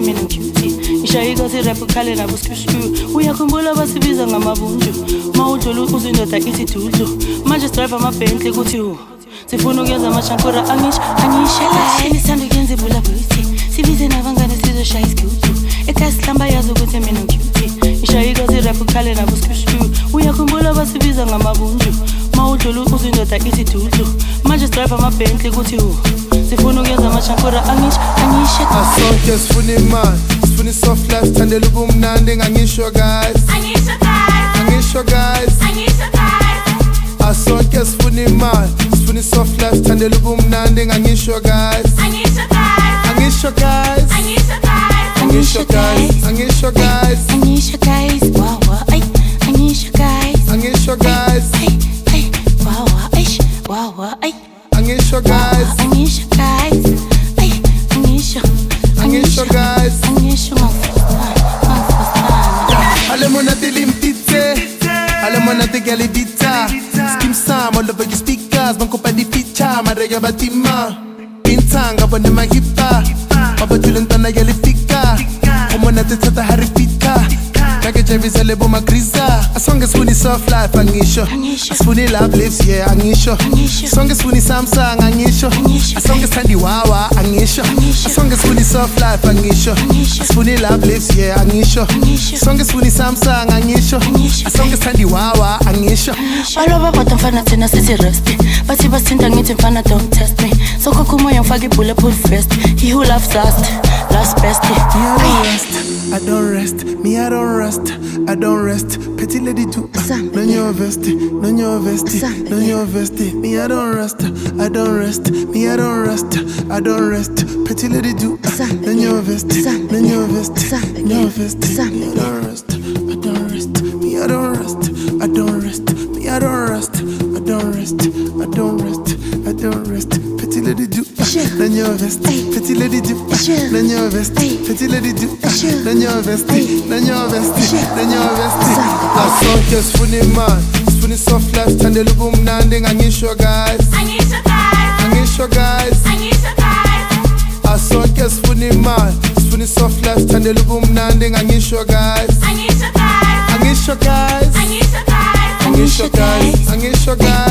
mina cutie. Ishayika si-rap ukhale nabo skusku. Uyakhumbula basibiza ngamabunju. Mawudlula uzindoda ithi dudlu. Manje sidrive ama-Bentley kuthi hu. Sifuna ukuyenza amashankura angishe. Nisithanda ukuyenza ibulabuluthi. Sibize nabangane sizoshaya isigubhu. Ekhaya sihlamba yazi ukuthi mina cutie. Ishayika si-rap ukhale nabo skusku. Uyakhumbula basibiza ngamabunju. Mawudlula uzindoda ithi dudlu. Manje sidrive ama-Bentley kuthi hu. Sifuna ukuyenza amashankura angishe. Asonke sifuna imali, sifuna soft life, thandela ubumnandi ngangisho guys. Asonke sifuna imali, sifuna soft life, thandela ubumnandi ngangisho guys. Wow wow ay. Angisho guys. Hey wow wow ay. Wow wow ay. Angisho guys. Alemona te limpite, alemona te galibita. Skim sam all over your speakers, man kopa di feature, marega batima. Intanga bone magipa, babatulentana galifika. Omona te tata haripita. Kage Jerry's lebo magriza. As long as we soft life, angisho. As we love lives, yeah, angisho. As long as we Samsung, angisho. As long as Tandy Wawa, angisho. As long as we soft life, angisho. As we love lives, yeah, angisho. As long as we Samsung, angisho. As long as Tandy Wawa, angisho. All over but mfana tena sisi rusty. But if I sinta ngithi mfana don't test me. So kokuma yangifaka bulletproof vest. He who loves us, loves best. I don't rest, me I don't rest, I don't rest. Petty lady do, no your vesty, no your vesty, no your vesty. Me I don't rest, I don't rest, me I don't rest, I don't rest. Petty lady do, no your vesty, no your vesty, no vesty. Me I don't rest, I don't rest, me I don't rest, I don't rest, me I don't rest, I don't rest, I don't rest, I don't rest. Petty lady do, no your vesty, petty lady do, no your vesty, petty lady do. Nenyo vesti. Asonke sifuna imali, sifuna soft life, thandela ubumnandi ngangisho guys. Asonke sifuna imali, sifuna soft life, thandela ubumnandi ngangisho guys. Angisho guys.